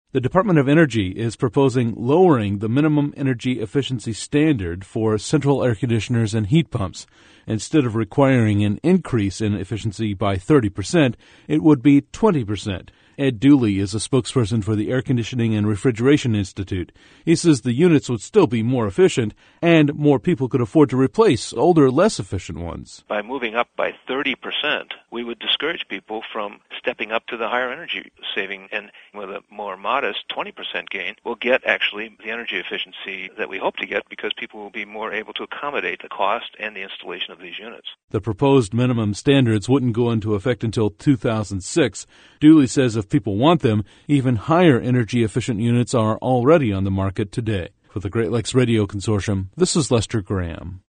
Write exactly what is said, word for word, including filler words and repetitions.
The Department of Energy is proposing lowering the minimum energy efficiency standard for central air conditioners and heat pumps. Instead of requiring an increase in efficiency by thirty percent, it would be twenty percent. Ed Dooley is a spokesperson for the Air Conditioning and Refrigeration Institute. He says the units would still be more efficient and more people could afford to replace older, less efficient ones. By moving up by thirty percent, we would discourage people from stepping up to the higher energy saving, and with a more modest twenty percent gain, we'll get actually the energy efficiency that we hope to get because people will be more able to accommodate the cost and the installation of these units. The proposed minimum standards wouldn't go into effect until two thousand six. Dooley says if people want them, even higher energy efficient units are already on the market today. For the Great Lakes Radio Consortium, this is Lester Graham.